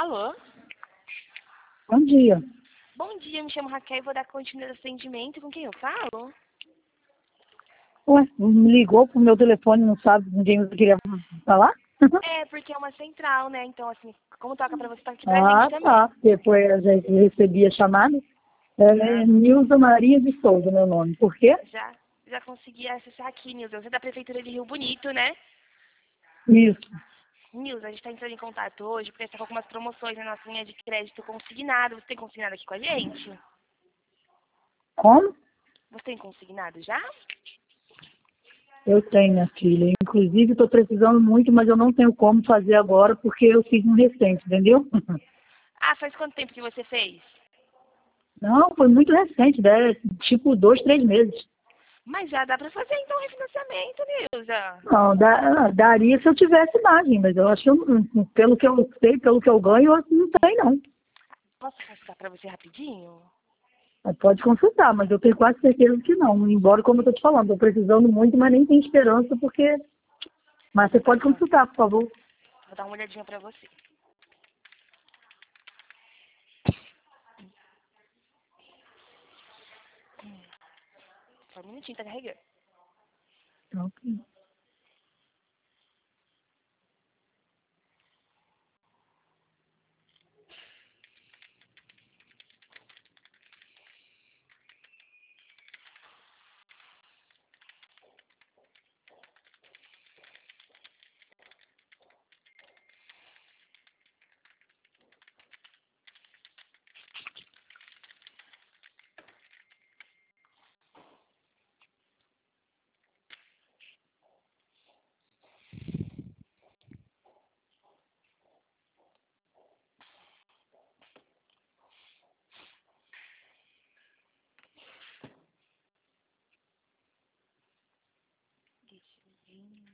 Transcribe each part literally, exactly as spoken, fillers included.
Alô? Bom dia. Bom dia, me chamo Raquel e vou dar continuidade ao atendimento. Com quem eu falo? Ué, me ligou pro meu telefone, não sabe, ninguém queria falar? É, porque é uma central, né? Então, assim, como toca pra você, tá aqui Ah, presente também. tá. Depois a gente recebia a chamada. É Ah, Nilza Maria de Souza, meu nome. Por quê? já, já consegui acessar aqui, Nilza. Você é da Prefeitura de Rio Bonito, né? Isso. Nilza, a gente tá entrando em contato hoje porque está com algumas promoções na nossa linha de crédito consignado. Você tem consignado aqui com a gente? Como? Você tem consignado já? Eu tenho, minha filha. Inclusive, estou precisando muito, mas eu não tenho como fazer agora porque eu fiz um recente, entendeu? Ah, faz quanto tempo que você fez? Não, foi muito recente, né? Tipo dois, três meses. Mas já dá pra fazer, então, refinanciamento, Nilza. Não, dá- daria se eu tivesse margem, mas eu acho que eu- pelo que eu sei, pelo que eu ganho, eu acho que não tem, não. Posso passar pra você rapidinho? Pode consultar, mas eu tenho quase certeza que não. Embora, como eu estou te falando, estou precisando muito, mas nem tenho esperança, porque... Mas você pode Aham. consultar, por favor. Vou dar uma olhadinha pra você. Só um minutinho, tá carregando. Ok. Deixa eu ver.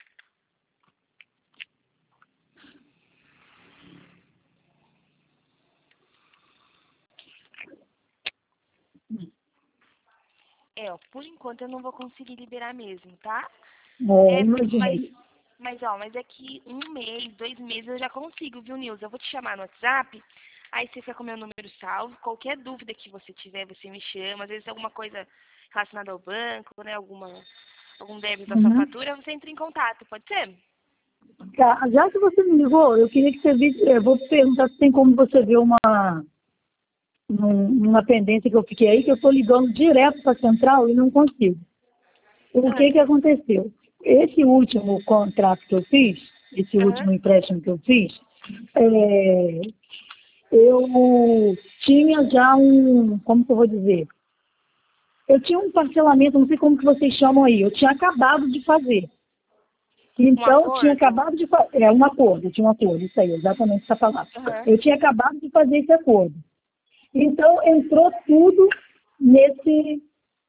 É, ó, por enquanto eu não vou conseguir liberar mesmo, tá? É, É, mas, imaginei. mas ó, mas daqui um mês, dois meses eu já consigo, viu, Nilza? Eu vou te chamar no WhatsApp, aí você fica com o meu número salvo. Qualquer dúvida que você tiver, você me chama. Às vezes alguma coisa relacionada ao banco, né? Alguma, algum débito da sua Uhum. fatura, você entra em contato, pode ser? Tá, já que você me ligou, eu queria que você visse... Eu vou perguntar se tem como você ver uma... um- uma pendência que eu fiquei aí, que eu estou ligando direto para a central e não consigo. O Aham. que que aconteceu? Esse último contrato que eu fiz, esse Aham. último empréstimo que eu fiz, é, eu tinha já um, como que eu vou dizer? Eu tinha um parcelamento, não sei como que vocês chamam aí, eu tinha acabado de fazer. Um Então, eu tinha acordo? acabado de fazer, é um acordo, eu tinha um acordo, isso aí, exatamente essa palavra. Aham. Eu tinha acabado de fazer esse acordo. Então, entrou tudo nesse,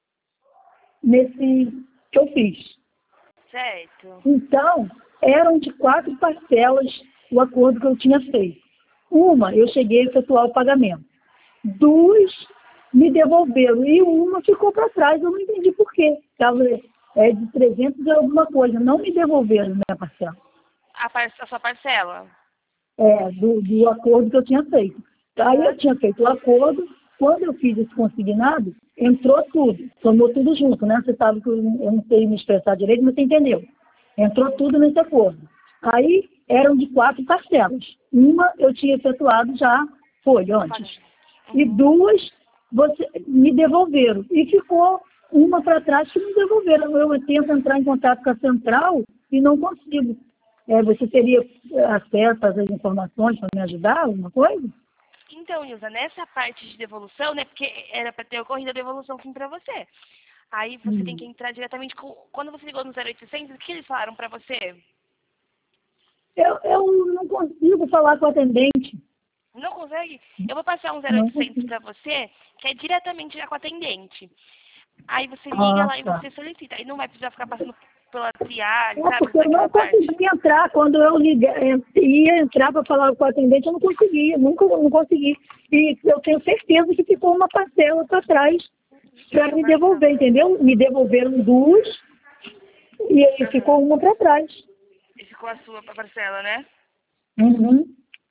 nesse que eu fiz. Certo. Então, eram de quatro parcelas o acordo que eu tinha feito. Uma, eu cheguei a efetuar o pagamento. Duas, me devolveram. E uma ficou para trás, eu não entendi por quê. Estava é, de trezentos e alguma coisa. Não me devolveram minha parcela. A, par a sua parcela? É, do, do acordo que eu tinha feito. Aí eu Aham. tinha feito o acordo, quando eu fiz esse consignado, entrou tudo, somou tudo junto, né? Você sabe que eu não eu não sei me expressar direito, mas você entendeu. Entrou tudo nesse acordo. Aí eram de quatro parcelas. Uma eu tinha efetuado já, foi O antes. pagamento. E Uhum. duas você, me devolveram. E ficou uma para trás que me devolveram. Eu tento entrar em contato com a central e não consigo. É, você teria acesso a essas informações para me ajudar, alguma coisa? Então, Nilza, nessa parte de devolução, né? Porque era para ter ocorrido a devolução sim para você. Aí você tem que Hum. entrar diretamente com. Quando você ligou no zero oitocentos, o que eles falaram para você? Eu, eu não consigo falar com o atendente. Não consegue? Eu vou passar um zero Não oitocentos consigo. para você, que é diretamente já com o atendente. Aí você liga Ah, lá e tá. você solicita. Aí não vai precisar ficar passando pela triagem, É sabe? porque eu Daquela não parte. consegui entrar. Quando eu liguei, ia entrar para falar com o atendente, eu não conseguia. Nunca não consegui. E eu tenho certeza que ficou uma parcela para trás Da para sua me devolver, parcela. entendeu? Me devolveram duas e aí Aham. ficou uma para trás. E ficou a sua parcela, né? Uhum.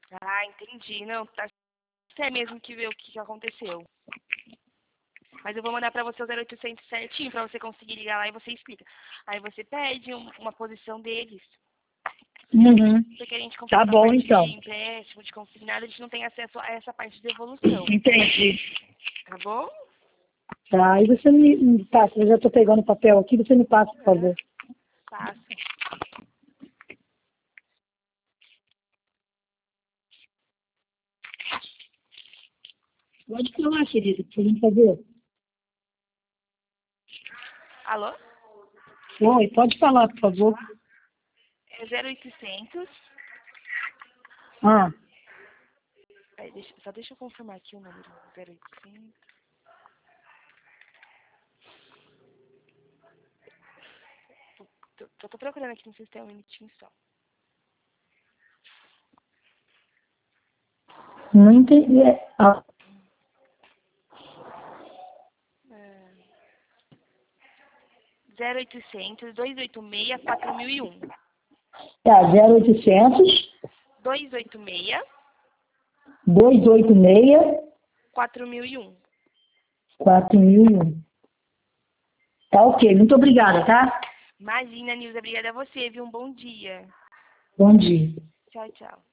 Ah, entendi. Não, tá. Você é mesmo que vê o que que aconteceu. Mas eu vou mandar pra você o zero oitocentos certinho, pra você conseguir ligar lá e você explica. Aí você pede um- uma posição deles. Uhum. Porque a gente Tá confirma a bom, parte então. de empréstimo, de consignado, a gente não tem acesso a essa parte de devolução. Entendi. Tá bom? Tá, aí você me, me passa, eu já estou pegando o papel aqui, você me passa, por favor. Passa. Pode falar, querida, pra gente fazer. Alô? Oi, pode falar, por favor. É zero oitocentos. Ah, Peraí, deixa, só deixa eu confirmar aqui o número. zero oitocentos. Tô, tô, tô procurando aqui no sistema um minutinho só. não entendi. É, ah, É, zero oitocentos, dois oito seis, quatro mil e um. tá, zero oitocentos, dois oito seis, dois oito seis, quatro mil e um. quatro mil e um. Tá ok, muito obrigada, tá? Imagina, Nilza, obrigada a você, viu? Um bom dia. Bom dia. Tchau, tchau.